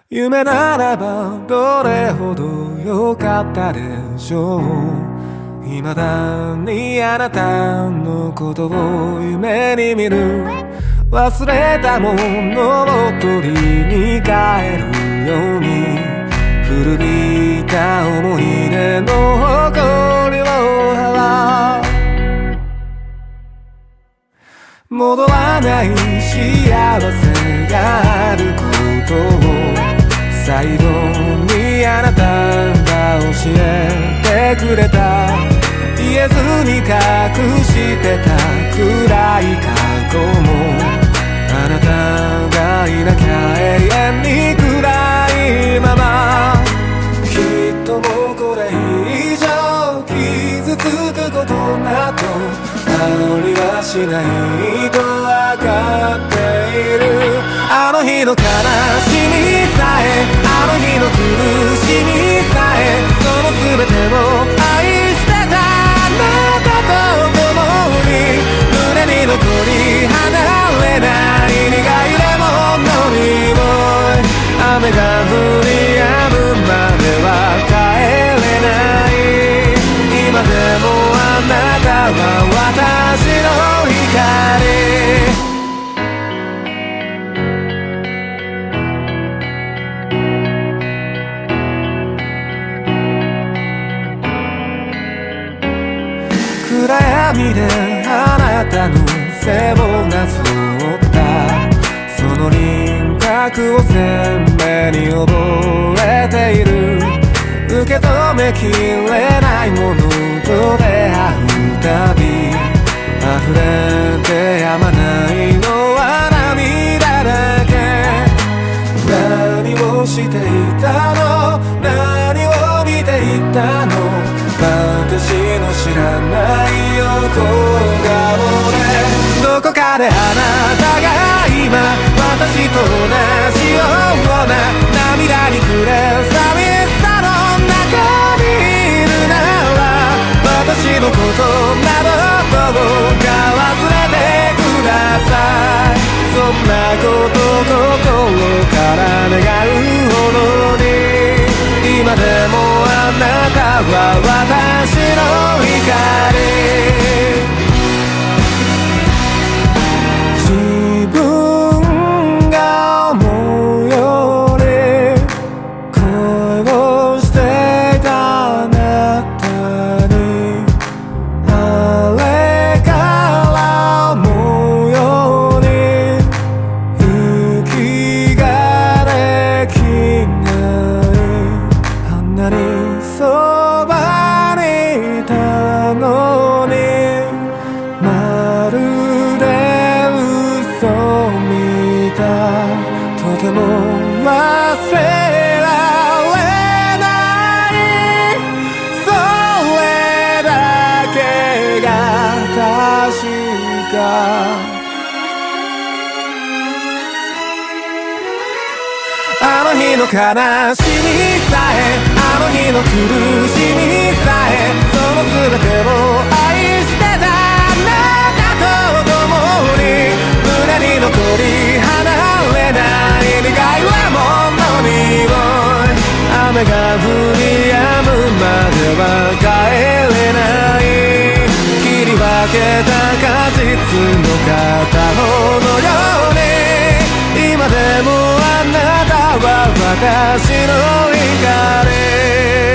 夢ならばどれほど良かったでしょう。未だにあなたのことを夢に見る。忘れたものを取りに帰るように、古びた思い出の誇りを払う。戻らない幸せがあることを最後にあなたが教えてくれた。言えずに隠してた暗い過去も、あなたがいなきゃ永遠に暗いまま。きっともうこれ以上傷つくことなどありはしないと分かっている。あの日の悲しみさえ、あの日の苦しみさえ、その全てを愛してたあなたと共に、胸に残り離れない苦いレモンの匂い。雨が降り止むまでは帰れない。今でもあなたは私の光。暗闇であなたの背をなぞったその輪郭を鮮明に覚えている。受け止めきれないものと出会うたび、溢れてやまないのは涙だけ。何をしていたの、何を見ていたの、私の知らない横顔で。どこかであなたが今私と同じような涙に暮れ寂しさの中にいるなら、私のことなどどうか忘れてください。そんなこと心から願うほどに、今でもあなたは私の光。自分が思うより恋をしていたあなたに、あれから思うように息ができない。あんなにそばにいたのに、まるで嘘みたい。とても忘れられない、それだけが確か。あの日の悲しみさえ、あの日の苦しみさえ、その全てを愛してたあなたと共に、胸に残り離れない苦いレモンの匂い。雨が降り止むまでは帰れない。切り分けた果実の片方のように、今でもあなたは私の光。